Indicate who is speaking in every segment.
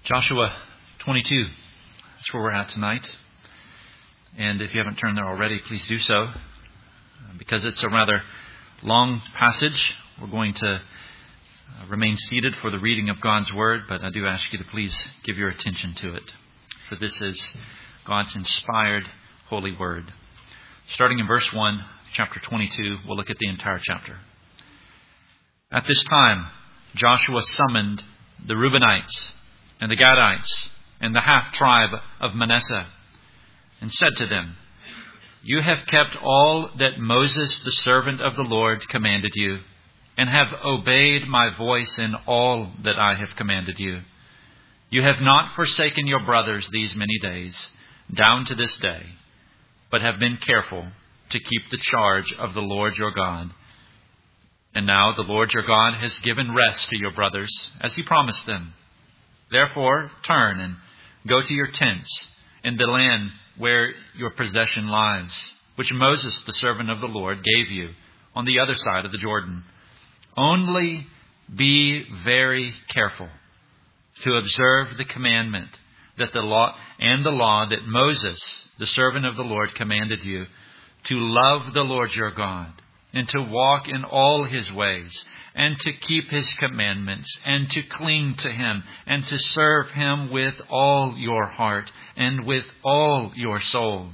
Speaker 1: Joshua 22, that's where we're at tonight. And if you haven't turned there already, please do so. Because it's a rather long passage, we're going to remain seated for the reading of God's Word, but I do ask you to please give your attention to it. For this is God's inspired holy Word. Starting in verse 1, chapter 22, we'll look at the entire chapter. At this time, Joshua summoned the Reubenites and the Gadites and the half-tribe of Manasseh, and said to them, "You have kept all that Moses, the servant of the Lord, commanded you, and have obeyed my voice in all that I have commanded you. You have not forsaken your brothers these many days, down to this day, but have been careful to keep the charge of the Lord your God. And now the Lord your God has given rest to your brothers, as he promised them. Therefore, turn and go to your tents in the land where your possession lies, which Moses, the servant of the Lord, gave you on the other side of the Jordan. Only be very careful to observe the commandment that the law that Moses, the servant of the Lord, commanded you, to love the Lord your God, and to walk in all his ways, and to keep his commandments, and to cling to him, and to serve him with all your heart, and with all your soul."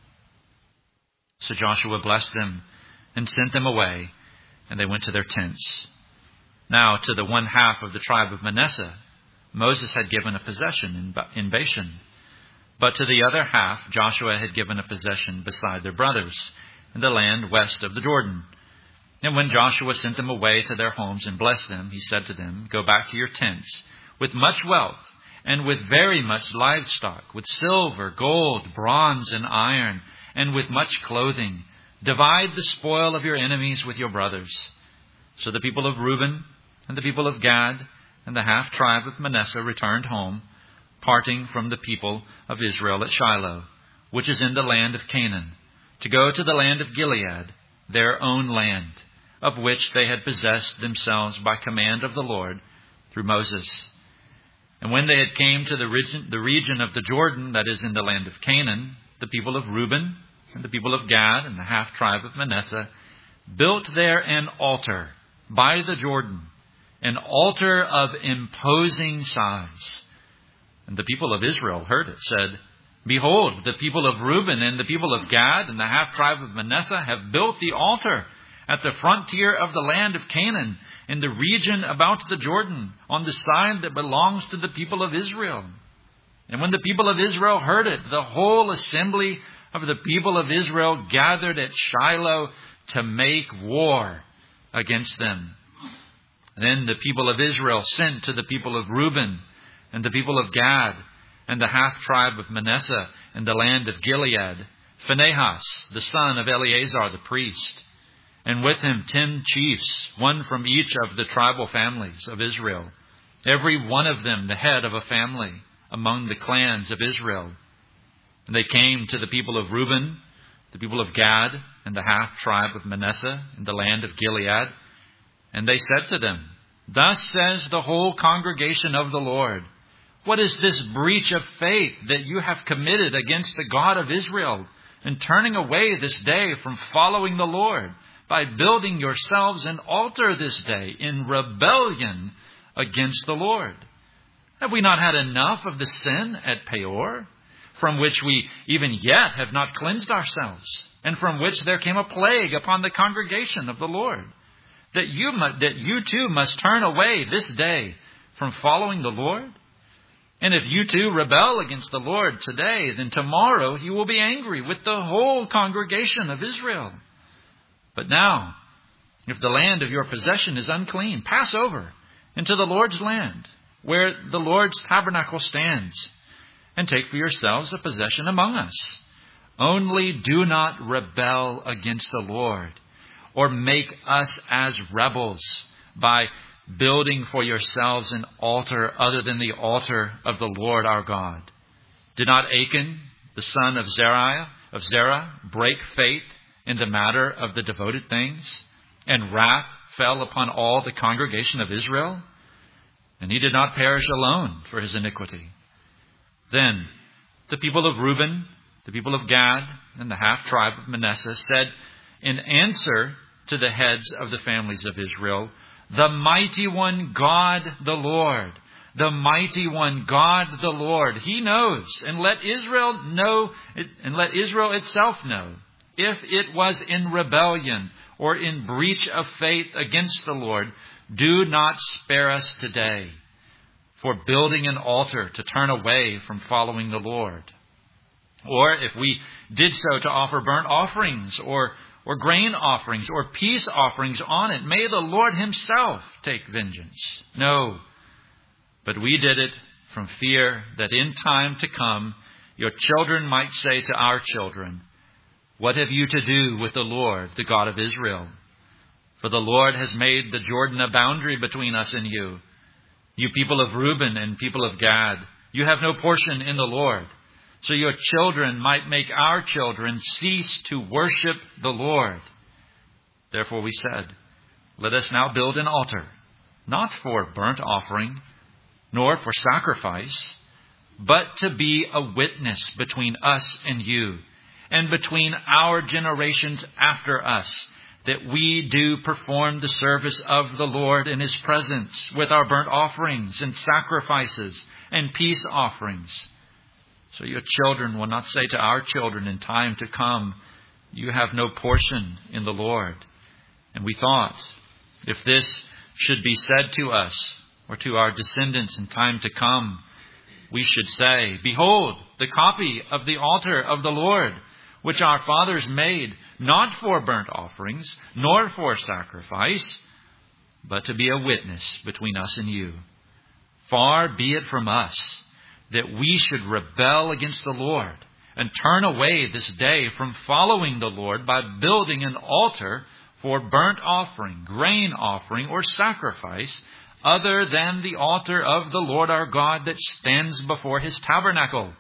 Speaker 1: So Joshua blessed them, and sent them away, and they went to their tents. Now to the one half of the tribe of Manasseh, Moses had given a possession in Bashan. But to the other half, Joshua had given a possession beside their brothers, in the land west of the Jordan. And when Joshua sent them away to their homes and blessed them, he said to them, "Go back to your tents with much wealth and with very much livestock, with silver, gold, bronze, and iron, and with much clothing. Divide the spoil of your enemies with your brothers." So the people of Reuben and the people of Gad and the half-tribe of Manasseh returned home, parting from the people of Israel at Shiloh, which is in the land of Canaan, to go to the land of Gilead, their own land, of which they had possessed themselves by command of the Lord through Moses. And when they had came to the region of the Jordan that is in the land of Canaan, the people of Reuben and the people of Gad and the half-tribe of Manasseh built there an altar by the Jordan, an altar of imposing size. And the people of Israel heard it, said, "Behold, the people of Reuben and the people of Gad and the half-tribe of Manasseh have built the altar at the frontier of the land of Canaan, in the region about the Jordan, on the side that belongs to the people of Israel." And when the people of Israel heard it, the whole assembly of the people of Israel gathered at Shiloh to make war against them. Then the people of Israel sent to the people of Reuben and the people of Gad and the half-tribe of Manasseh in the land of Gilead, Phinehas, the son of Eleazar the priest, and with him 10 chiefs, one from each of the tribal families of Israel, every one of them the head of a family among the clans of Israel. And they came to the people of Reuben, the people of Gad, and the half-tribe of Manasseh in the land of Gilead, and they said to them, "Thus says the whole congregation of the Lord, what is this breach of faith that you have committed against the God of Israel, in turning away this day from following the Lord, by building yourselves an altar this day in rebellion against the Lord? Have we not had enough of the sin at Peor, from which we even yet have not cleansed ourselves, and from which there came a plague upon the congregation of the Lord, that you too must turn away this day from following the Lord? And if you too rebel against the Lord today, then tomorrow he will be angry with the whole congregation of Israel. But now, if the land of your possession is unclean, pass over into the Lord's land, where the Lord's tabernacle stands, and take for yourselves a possession among us. Only do not rebel against the Lord, or make us as rebels by building for yourselves an altar other than the altar of the Lord our God. Did not Achan, the son of Zerah, break faith in the matter of the devoted things, and wrath fell upon all the congregation of Israel? and he did not perish alone for his iniquity. Then the people of Reuben, the people of Gad, and the half-tribe of Manasseh said in answer to the heads of the families of Israel, "The mighty one, God the Lord, the mighty one, God the Lord, he knows, and let Israel know, and let Israel itself know, if it was in rebellion or in breach of faith against the Lord, do not spare us today for building an altar to turn away from following the Lord. Or if we did so to offer burnt offerings or grain offerings or peace offerings on it, may the Lord himself take vengeance. No, but we did it from fear that in time to come your children might say to our children, 'What have you to do with the Lord, the God of Israel? For the Lord has made the Jordan a boundary between us and you. You people of Reuben and people of Gad, you have no portion in the Lord. So your children might make our children cease to worship the Lord.' Therefore we said, 'Let us now build an altar, not for burnt offering, nor for sacrifice, but to be a witness between us and you, and between our generations after us, that we do perform the service of the Lord in his presence with our burnt offerings and sacrifices and peace offerings. So your children will not say to our children in time to come, "You have no portion in the Lord." And we thought, if this should be said to us or to our descendants in time to come, we should say, "Behold, the copy of the altar of the Lord, which our fathers made, not for burnt offerings, nor for sacrifice, but to be a witness between us and you. Far be it from us that we should rebel against the Lord and turn away this day from following the Lord by building an altar for burnt offering, grain offering, or sacrifice, other than the altar of the Lord our God that stands before his tabernacle."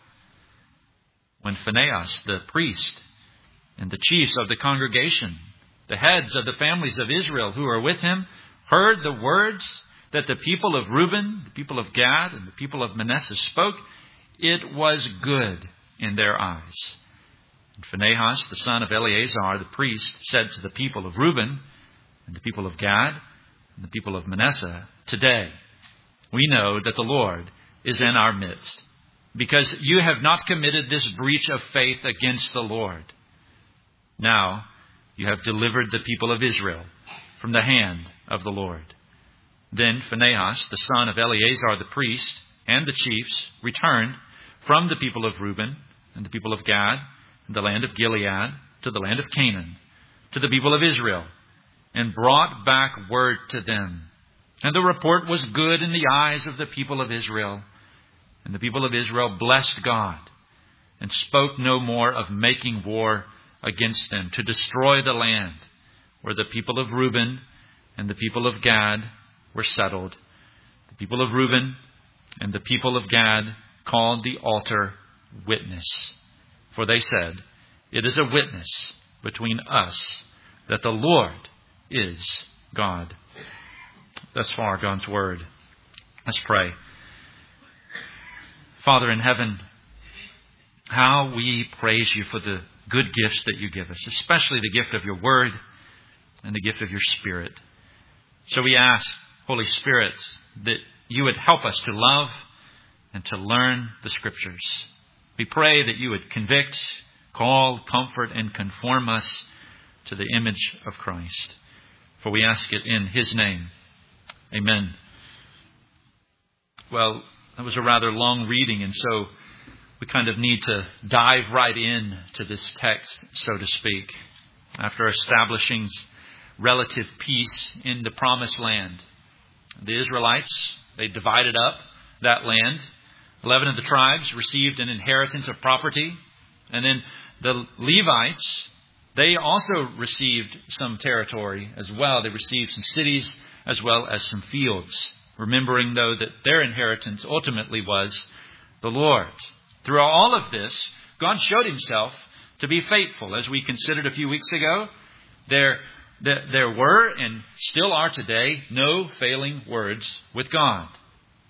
Speaker 1: When Phinehas the priest and the chiefs of the congregation, the heads of the families of Israel who were with him, heard the words that the people of Reuben, the people of Gad, and the people of Manasseh spoke, it was good in their eyes. And Phinehas, the son of Eleazar, the priest, said to the people of Reuben and the people of Gad and the people of Manasseh, "Today we know that the Lord is in our midst, because you have not committed this breach of faith against the Lord. Now you have delivered the people of Israel from the hand of the Lord." Then Phinehas, the son of Eleazar the priest, and the chiefs returned from the people of Reuben and the people of Gad and the land of Gilead to the land of Canaan, to the people of Israel, and brought back word to them. And the report was good in the eyes of the people of Israel. And the people of Israel blessed God and spoke no more of making war against them to destroy the land where the people of Reuben and the people of Gad were settled. The people of Reuben and the people of Gad called the altar Witness, for they said, "It is a witness between us that the Lord is God." Thus far, God's word. Let's pray. Father in heaven, how we praise you for the good gifts that you give us, especially the gift of your word and the gift of your Spirit. So we ask, Holy Spirit, that you would help us to love and to learn the Scriptures. We pray that you would convict, call, comfort, and conform us to the image of Christ. For we ask it in his name. Amen. Well, that was a rather long reading, and so we kind of need to dive right in to this text, so to speak. After establishing relative peace in the promised land, the Israelites, they divided up that land. 11 of the tribes received an inheritance of property. And then the Levites, they also received some territory as well. They received some cities as well as some fields. Remembering, though, that their inheritance ultimately was the Lord. Through all of this, God showed himself to be faithful. As we considered a few weeks ago, there were and still are today no failing words with God.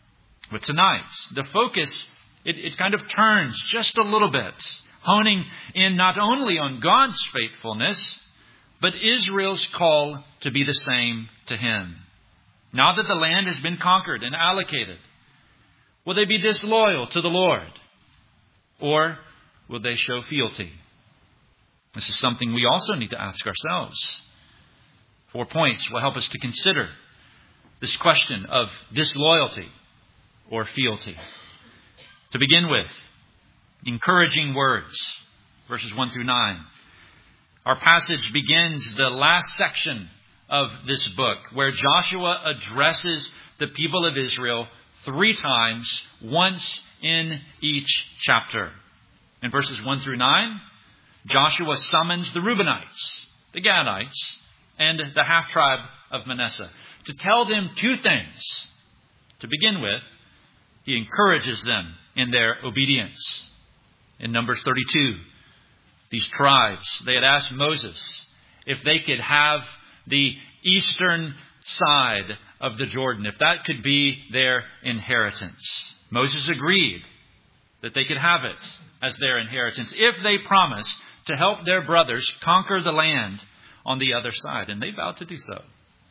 Speaker 1: But tonight, the focus, it kind of turns just a little bit, honing in not only on God's faithfulness, but Israel's call to be the same to Him. Now that the land has been conquered and allocated, will they be disloyal to the Lord? Or will they show fealty? This is something we also need to ask ourselves. 4 points will help us to consider this question of disloyalty or fealty. To begin with, encouraging words, verses 1 through 9. Our passage begins the last section of this book, where Joshua addresses the people of Israel 3 times, once in each chapter. In verses 1 through 9, Joshua summons the Reubenites, the Gadites, and the half-tribe of Manasseh to tell them 2 things. To begin with, he encourages them in their obedience. In Numbers 32, these tribes, they had asked Moses if they could have the eastern side of the Jordan, if that could be their inheritance. Moses agreed that they could have it as their inheritance if they promised to help their brothers conquer the land on the other side. And they vowed to do so.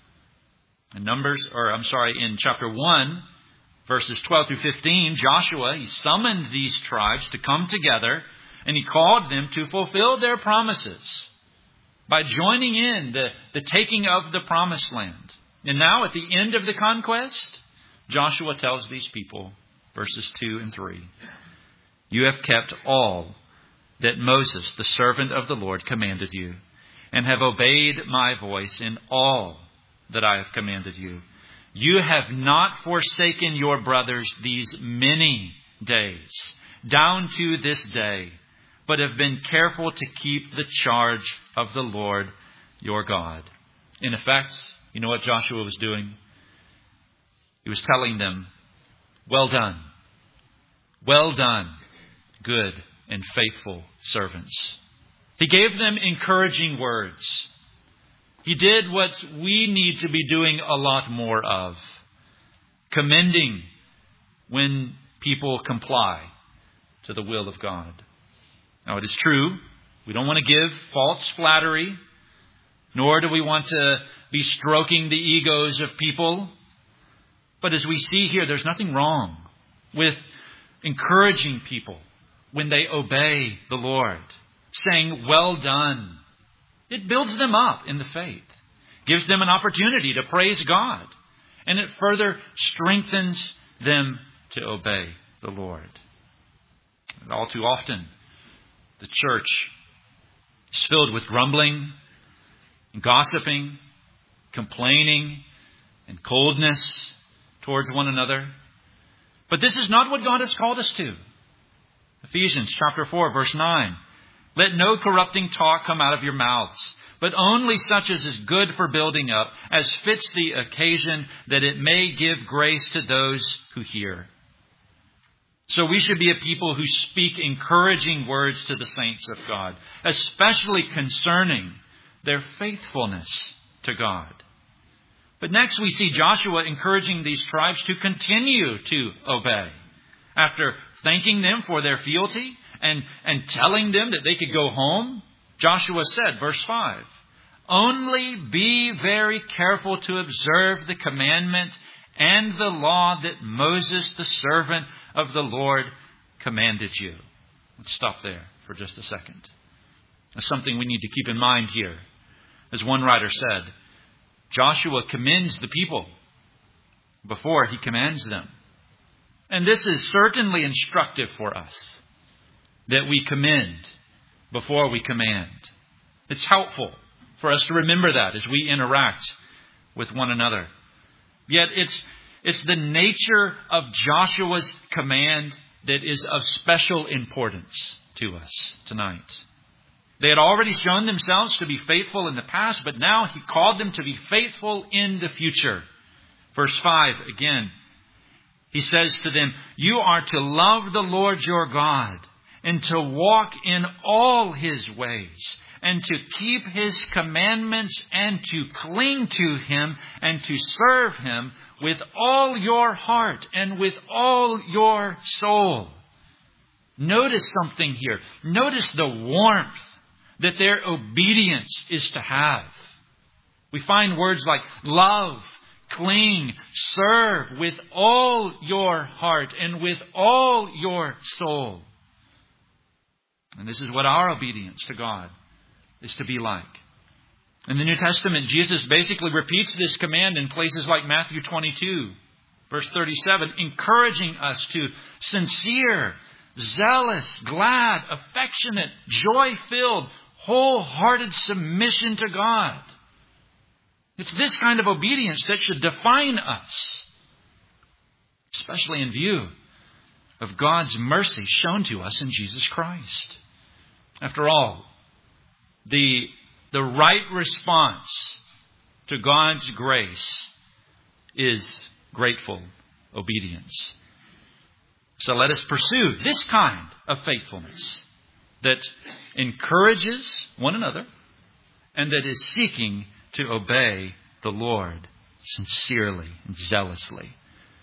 Speaker 1: In chapter 1, verses 12 through 15, Joshua, he summoned these tribes to come together, and he called them to fulfill their promises by joining in the taking of the promised land. And now at the end of the conquest, Joshua tells these people, verses 2 and 3, "You have kept all that Moses, the servant of the Lord, commanded you, and have obeyed my voice in all that I have commanded you. You have not forsaken your brothers these many days, down to this day, but have been careful to keep the charge of the Lord your God." In effect, you know what Joshua was doing? He was telling them, well done, good and faithful servants. He gave them encouraging words. He did what we need to be doing a lot more of, commending when people comply to the will of God. Now, it is true, we don't want to give false flattery, nor do we want to be stroking the egos of people. But as we see here, there's nothing wrong with encouraging people when they obey the Lord, saying, well done. It builds them up in the faith, gives them an opportunity to praise God, and it further strengthens them to obey the Lord. And all too often, the church is filled with grumbling, and gossiping, complaining, and coldness towards one another. But this is not what God has called us to. Ephesians chapter 4, verse 9. "Let no corrupting talk come out of your mouths, but only such as is good for building up, as fits the occasion, that it may give grace to those who hear." So we should be a people who speak encouraging words to the saints of God, especially concerning their faithfulness to God. But next we see Joshua encouraging these tribes to continue to obey. After thanking them for their fealty and telling them that they could go home, Joshua said, verse 5, "Only be very careful to observe the commandment and the law that Moses, the servant of the Lord, commanded you." Let's stop there for just a second. There's something we need to keep in mind here. As one writer said, Joshua commends the people before he commands them. And this is certainly instructive for us, that we commend before we command. It's helpful for us to remember that as we interact with one another. Yet it's the nature of Joshua's command that is of special importance to us tonight. They had already shown themselves to be faithful in the past, but now he called them to be faithful in the future. Verse 5 again, he says to them, "You are to love the Lord your God, and to walk in all his ways, and to keep his commandments, and to cling to him, and to serve him with all your heart and with all your soul. Notice something here. Notice the warmth that their obedience is to have. We find words like love, cling, serve with all your heart and with all your soul. And this is what our obedience to God is to be like. In the New Testament, Jesus basically repeats this command in places like Matthew 22, verse 37, encouraging us to sincere, zealous, glad, affectionate, joy-filled, wholehearted submission to God. It's this kind of obedience that should define us, especially in view of God's mercy shown to us in Jesus Christ. After all, the right response to God's grace is grateful obedience. So let us pursue this kind of faithfulness that encourages one another and that is seeking to obey the Lord sincerely and zealously.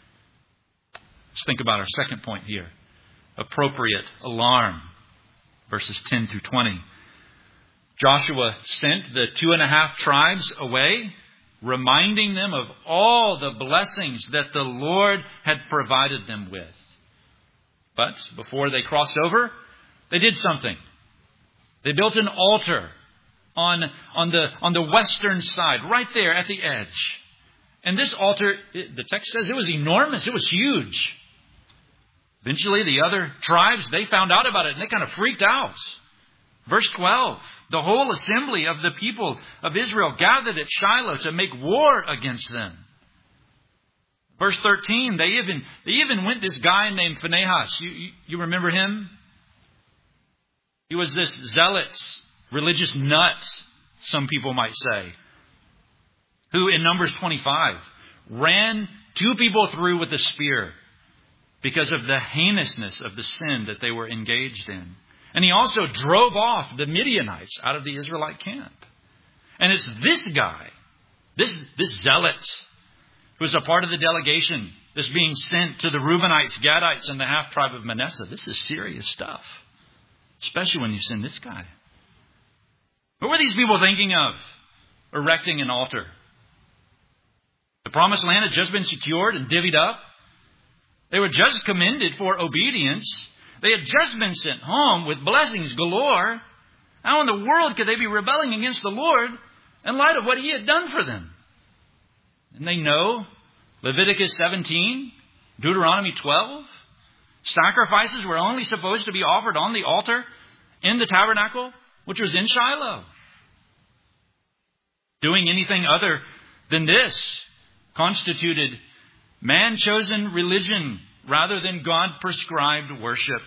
Speaker 1: Let's think about our second point here. Appropriate alarm. Verses 10 through 20. Joshua sent the 2.5 tribes away, reminding them of all the blessings that the Lord had provided them with. But before they crossed over, they did something. They built an altar on the western side, right there at the edge. And this altar, the text says it was enormous. It was huge. Eventually, the other tribes, they found out about it and they kind of freaked out. Verse 12, the whole assembly of the people of Israel gathered at Shiloh to make war against them. Verse 13, they even went this guy named Phinehas. You remember him? He was this zealot, religious nut, some people might say, who in Numbers 25 ran 2 people through with a spear because of the heinousness of the sin that they were engaged in. And he also drove off the Midianites out of the Israelite camp. And it's this guy, this zealot, who is a part of the delegation that's being sent to the Reubenites, Gadites, and the half-tribe of Manasseh. This is serious stuff, especially when you send this guy. What were these people thinking of erecting an altar? The promised land had just been secured and divvied up. They were just commended for obedience. They had just been sent home with blessings galore. How in the world could they be rebelling against the Lord in light of what He had done for them? And they know Leviticus 17, Deuteronomy 12. Sacrifices were only supposed to be offered on the altar in the tabernacle, which was in Shiloh. Doing anything other than this constituted man-chosen religion rather than God-prescribed worship.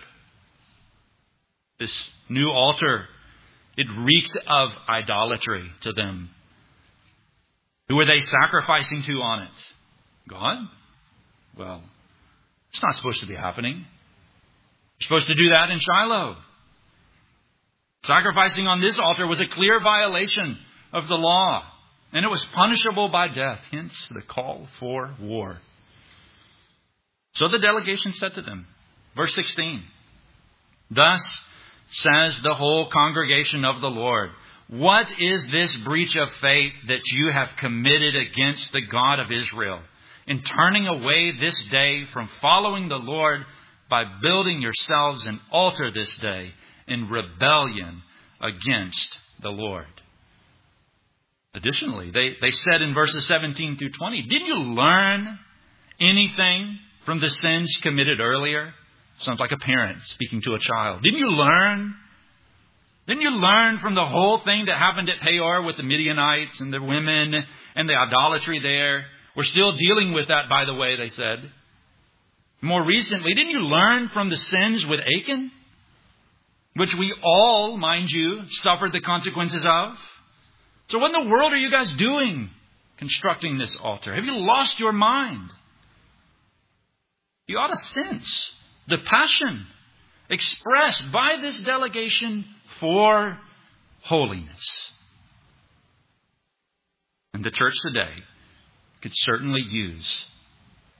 Speaker 1: This new altar, it reeked of idolatry to them. Who were they sacrificing to on it? God? Well, it's not supposed to be happening. You're supposed to do that in Shiloh. Sacrificing on this altar was a clear violation of the law, and it was punishable by death, hence the call for war. So the delegation said to them, verse 16, "Thus says the whole congregation of the Lord, what is this breach of faith that you have committed against the God of Israel, in turning away this day from following the Lord by building yourselves an altar this day in rebellion against the Lord?" Additionally, they said in verses 17 through 20, didn't you learn anything from the sins committed earlier? Sounds like a parent speaking to a child. Didn't you learn? Didn't you learn from the whole thing that happened at Peor with the Midianites and the women and the idolatry there? We're still dealing with that, by the way, they said. More recently, didn't you learn from the sins with Achan? Which we all, mind you, suffered the consequences of. So what in the world are you guys doing constructing this altar? Have you lost your mind? You ought to sense the passion expressed by this delegation for holiness. And the church today could certainly use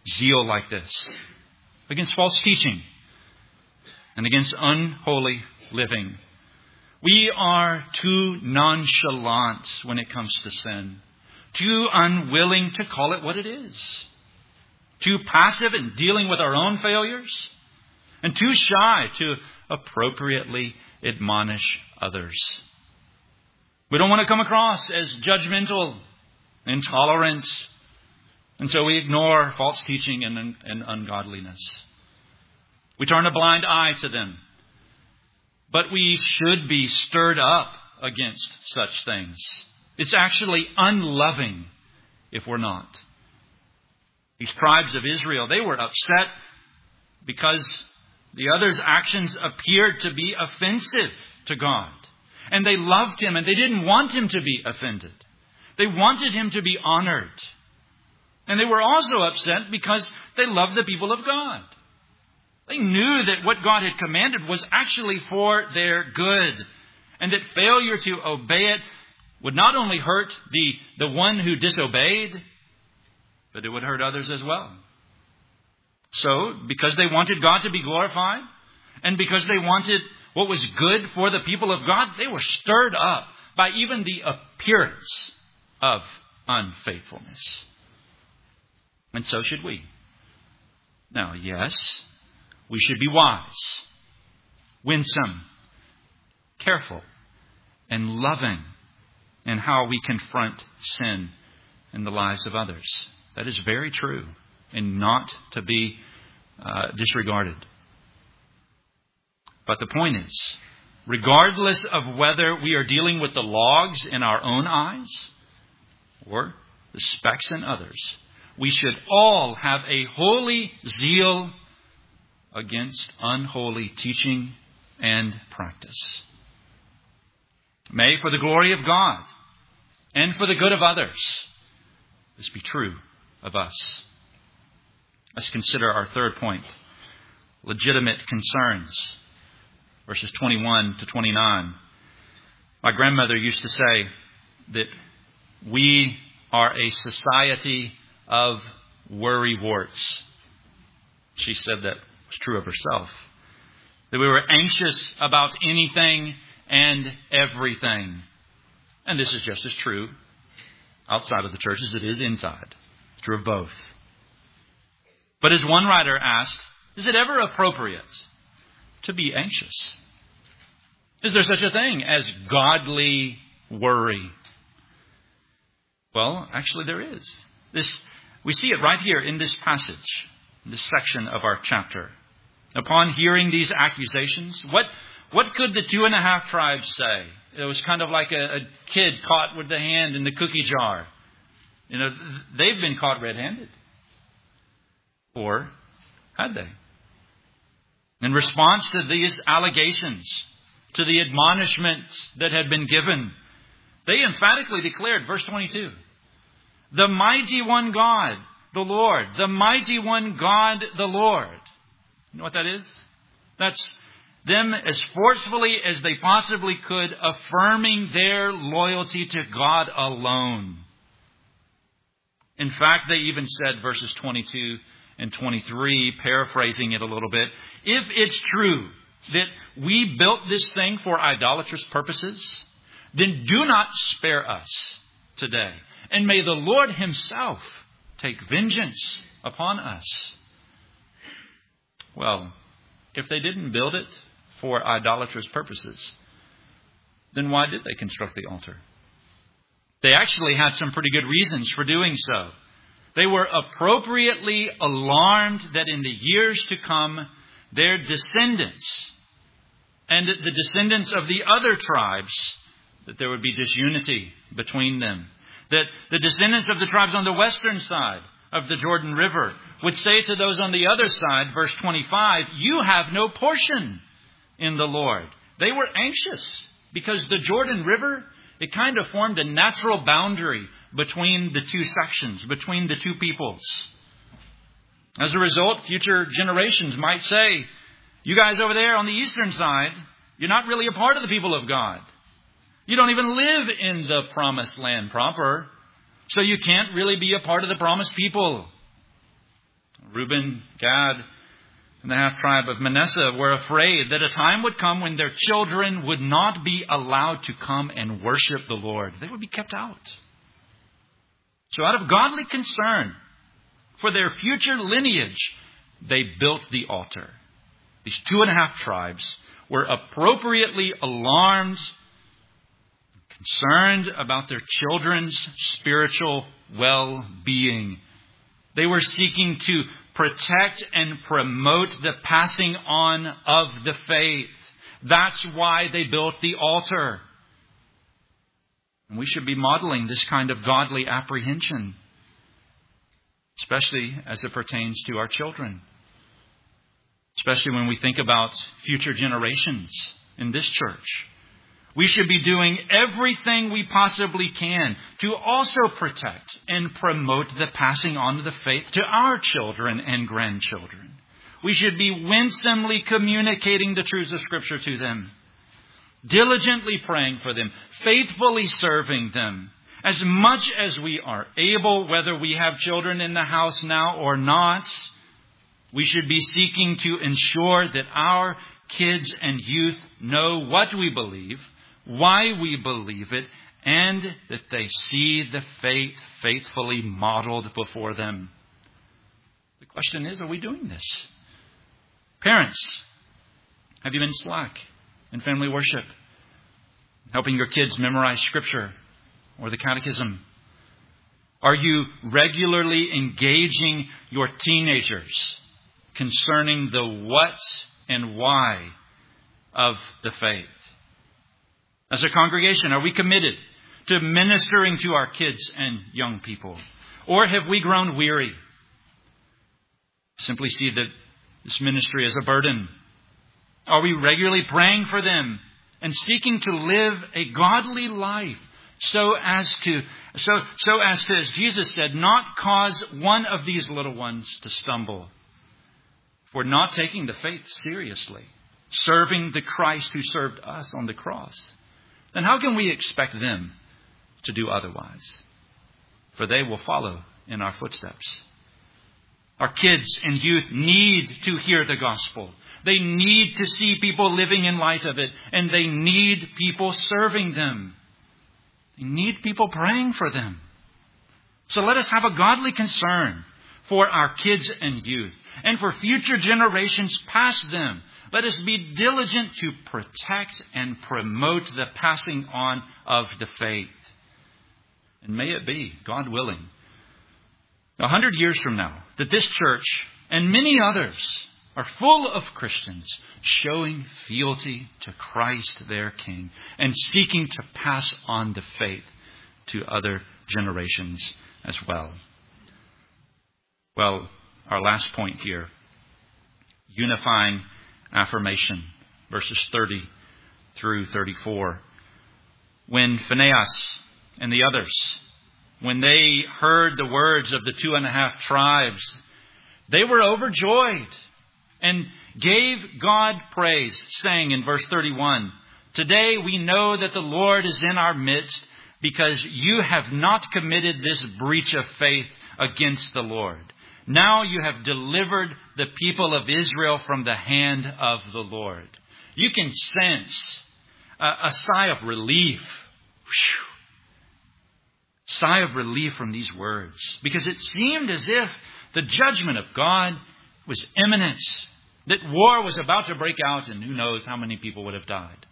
Speaker 1: zeal like this against false teaching and against unholy living. We are too nonchalant when it comes to sin, too unwilling to call it what it is, too passive in dealing with our own failures, and too shy to appropriately admonish others. We don't want to come across as judgmental, intolerant, and so we ignore false teaching and ungodliness. We turn a blind eye to them. But we should be stirred up against such things. It's actually unloving if we're not. These tribes of Israel, they were upset because the others' actions appeared to be offensive to God. And they loved Him and they didn't want Him to be offended. They wanted Him to be honored. And they were also upset because they loved the people of God. They knew that what God had commanded was actually for their good, and that failure to obey it would not only hurt the one who disobeyed, but it would hurt others as well. So, because they wanted God to be glorified, and because they wanted what was good for the people of God, they were stirred up by even the appearance of unfaithfulness. And so should we. Now, yes, we should be wise, winsome, careful, and loving in how we confront sin in the lives of others. That is very true and not to be disregarded. But the point is, regardless of whether we are dealing with the logs in our own eyes or the specks in others, we should all have a holy zeal against unholy teaching and practice. May, for the glory of God and for the good of others, this be true of us. Let's consider our third point, legitimate concerns, verses 21 to 29. My grandmother used to say that we are a society of worrywarts. She said that was true of herself. That we were anxious about anything and everything. And this is just as true outside of the church as it is inside. It's true of both. But as one writer asked, is it ever appropriate to be anxious? Is there such a thing as godly worry? Well, actually there is. We see it right here in this passage, in this section of our chapter. Upon hearing these accusations, what could the 2.5 tribes say? It was kind of like a kid caught with the hand in the cookie jar. You know, they've been caught red-handed. Or had they? In response to these allegations, to the admonishments that had been given, they emphatically declared, verse 22, the mighty one God, the Lord, the mighty one God, the Lord. You know what that is? That's them as forcefully as they possibly could, affirming their loyalty to God alone. In fact, they even said, verses 22 and 23, paraphrasing it a little bit, if it's true that we built this thing for idolatrous purposes, then do not spare us today. And may the Lord Himself take vengeance upon us. Well, if they didn't build it for idolatrous purposes, then why did they construct the altar? They actually had some pretty good reasons for doing so. They were appropriately alarmed that in the years to come, their descendants and the descendants of the other tribes, that there would be disunity between them. That the descendants of the tribes on the western side of the Jordan River would say to those on the other side, verse 25, you have no portion in the Lord. They were anxious because the Jordan River, it kind of formed a natural boundary between the two sections, between the two peoples. As a result, future generations might say, you guys over there on the eastern side, you're not really a part of the people of God. You don't even live in the promised land proper, so you can't really be a part of the promised people. Reuben, Gad, and the half-tribe of Manasseh were afraid that a time would come when their children would not be allowed to come and worship the Lord. They would be kept out. So out of godly concern for their future lineage, they built the altar. These 2.5 tribes were appropriately alarmed, concerned about their children's spiritual well-being. They were seeking to protect and promote the passing on of the faith. That's why they built the altar. And we should be modeling this kind of godly apprehension, especially as it pertains to our children. Especially when we think about future generations in this church. We should be doing everything we possibly can to also protect and promote the passing on of the faith to our children and grandchildren. We should be winsomely communicating the truths of Scripture to them, diligently praying for them, faithfully serving them, as much as we are able, whether we have children in the house now or not. We should be seeking to ensure that our kids and youth know what we believe, why we believe it, and that they see the faith faithfully modeled before them. The question is, are we doing this? Parents, have you been slack in family worship? Helping your kids memorize Scripture or the catechism? Are you regularly engaging your teenagers concerning the what and why of the faith? As a congregation, are we committed to ministering to our kids and young people? Or have we grown weary? Simply see that this ministry as a burden. Are we regularly praying for them and seeking to live a godly life so as to, as Jesus said, not cause one of these little ones to stumble? For not taking the faith seriously, serving the Christ who served us on the cross, then how can we expect them to do otherwise? For they will follow in our footsteps. Our kids and youth need to hear the gospel. They need to see people living in light of it, and they need people serving them. They need people praying for them. So let us have a godly concern for our kids and youth, and for future generations past them. Let us be diligent to protect and promote the passing on of the faith. And may it be, God willing, 100 years from now, that this church and many others are full of Christians showing fealty to Christ their King and seeking to pass on the faith to other generations as well. Well, our last point here, unifying affirmation, verses 30 through 34. When Phinehas and the others, when they heard the words of the 2.5 tribes, they were overjoyed and gave God praise, saying in verse 31, "Today we know that the Lord is in our midst, because you have not committed this breach of faith against the Lord. Now you have delivered the people of Israel from the hand of the Lord." You can sense a sigh of relief. Whew. Sigh of relief from these words, because it seemed as if the judgment of God was imminent, that war was about to break out, and who knows how many people would have died.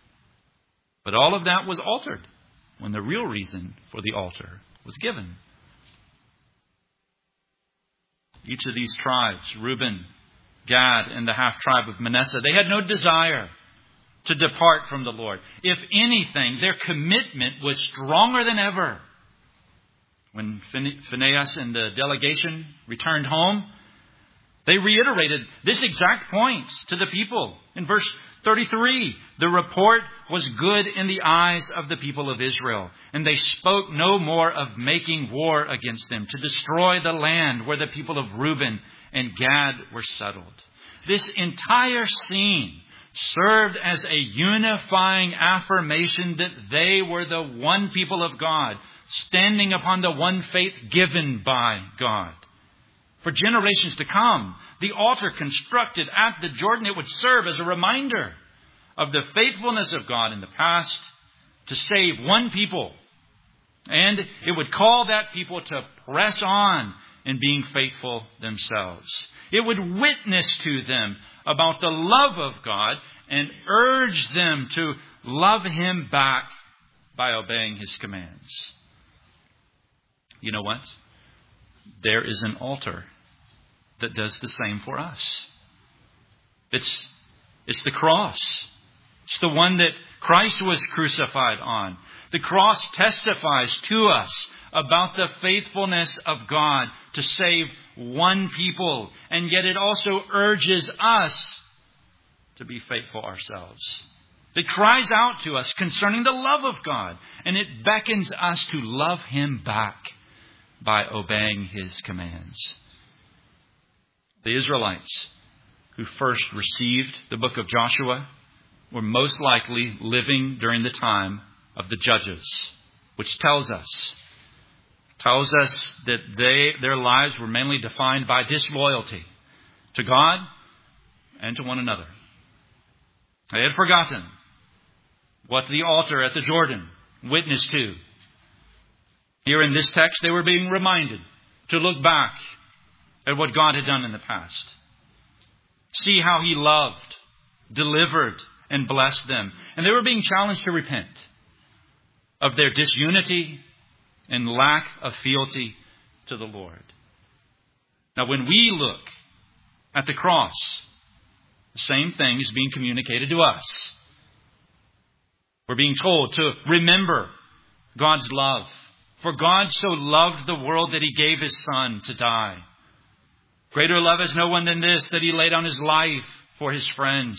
Speaker 1: But all of that was altered when the real reason for the altar was given. Each of these tribes, Reuben, Gad, and the half-tribe of Manasseh, they had no desire to depart from the Lord. If anything, their commitment was stronger than ever. When Phinehas and the delegation returned home, they reiterated this exact point to the people. In verse 33, the report was good in the eyes of the people of Israel, and they spoke no more of making war against them to destroy the land where the people of Reuben and Gad were settled. This entire scene served as a unifying affirmation that they were the one people of God, standing upon the one faith given by God.
Speaker 2: For generations to come, the altar constructed at the Jordan, it would serve as a reminder of the faithfulness of God in the past to save one people. And it would call that people to press on in being faithful themselves. It would witness to them about the love of God and urge them to love Him back by obeying His commands. You know what? There is an altar that does the same for us. It's the cross. It's the one that Christ was crucified on. The cross testifies to us about the faithfulness of God to save one people. And yet it also urges us to be faithful ourselves. It cries out to us concerning the love of God. And it beckons us to love Him back by obeying His commands. The Israelites who first received the book of Joshua were most likely living during the time of the Judges, which tells us that their lives were mainly defined by disloyalty to God and to one another. They had forgotten what the altar at the Jordan witnessed to. Here in this text, they were being reminded to look back at what God had done in the past. See how He loved, delivered, and blessed them. And they were being challenged to repent of their disunity and lack of fealty to the Lord. Now, when we look at the cross, the same thing is being communicated to us. We're being told to remember God's love. For God so loved the world that He gave His Son to die. Greater love has no one than this, that He laid down His life for His friends.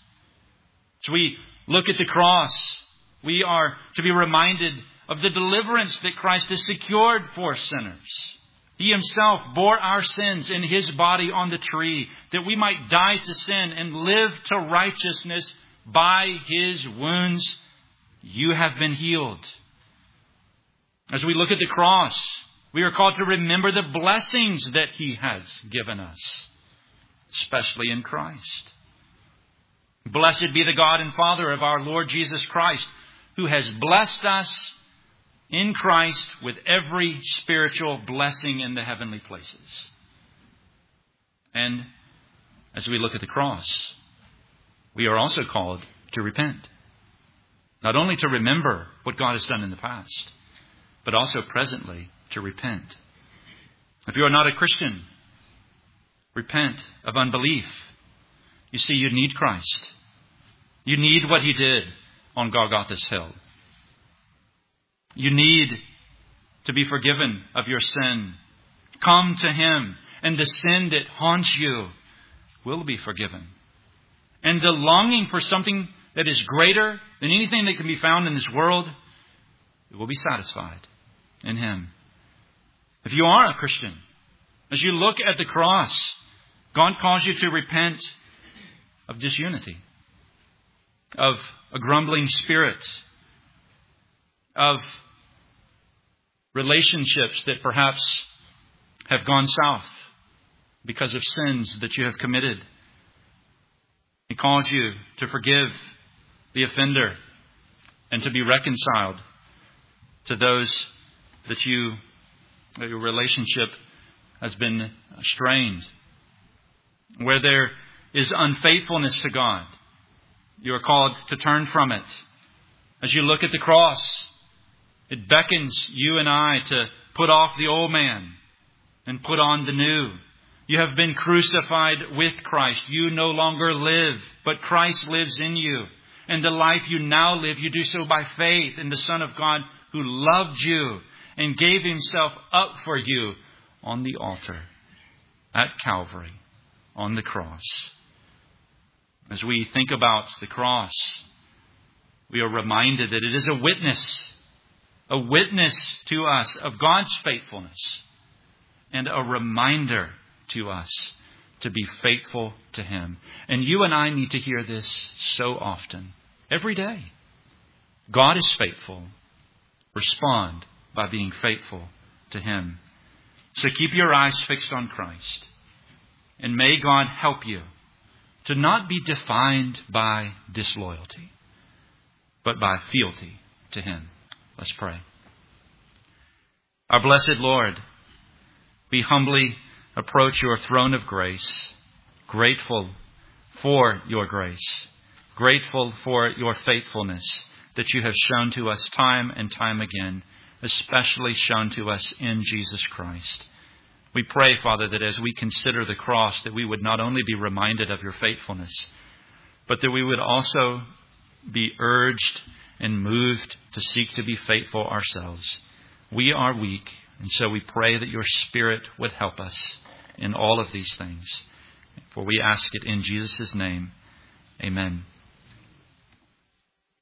Speaker 2: As we look at the cross, we are to be reminded of the deliverance that Christ has secured for sinners. He Himself bore our sins in His body on the tree, that we might die to sin and live to righteousness. By His wounds you have been healed. As we look at the cross, we are called to remember the blessings that He has given us, especially in Christ. Blessed be the God and Father of our Lord Jesus Christ, who has blessed us in Christ with every spiritual blessing in the heavenly places. And as we look at the cross, we are also called to repent. Not only to remember what God has done in the past, but also presently to repent. If you are not a Christian, repent of unbelief. You see, you need Christ. You need what He did on Golgotha's hill. You need to be forgiven of your sin. Come to Him, and the sin that haunts you will be forgiven. And the longing for something that is greater than anything that can be found in this world, it will be satisfied in Him. If you are a Christian, as you look at the cross, God calls you to repent of disunity, of a grumbling spirit, of relationships that perhaps have gone south because of sins that you have committed. He calls you to forgive the offender and to be reconciled to those that your relationship has been strained. Where there is unfaithfulness to God, you are called to turn from it. As you look at the cross, it beckons you and I to put off the old man and put on the new. You have been crucified with Christ. You no longer live, but Christ lives in you. And the life you now live, you do so by faith in the Son of God who loved you and gave Himself up for you on the altar at Calvary, on the cross. As we think about the cross, we are reminded that it is a witness to us of God's faithfulness, and a reminder to us to be faithful to Him. And you and I need to hear this so often, every day. God is faithful. Respond by being faithful to Him. So keep your eyes fixed on Christ. And may God help you to not be defined by disloyalty, but by fealty to Him. Let's pray. Our blessed Lord, we humbly approach your throne of grace, grateful for your grace, grateful for your faithfulness that you have shown to us time and time again, especially shown to us in Jesus Christ. We pray, Father, that as we consider the cross, that we would not only be reminded of your faithfulness, but that we would also be urged and moved to seek to be faithful ourselves. We are weak, and so we pray that your Spirit would help us in all of these things. For we ask it in Jesus' name. Amen.